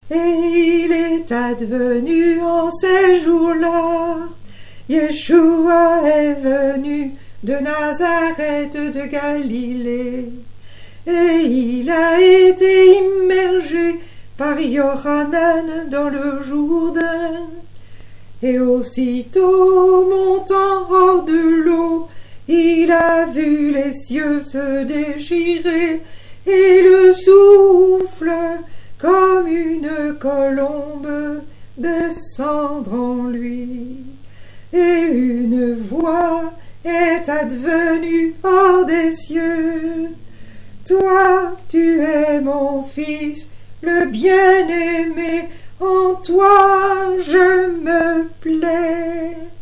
Et il est advenu en ces jours-là, Yeshua est venu de Nazareth de Galilée, et il a été immergé par Yohanan dans le Jourdain. Et aussitôt montant hors de l'eau, il a vu les cieux se déchirer, et le souffle, comme une colombe, descendre en lui. Et une voix est advenue hors des cieux. Toi, tu es mon fils, le bien-aimé, en toi je me plais.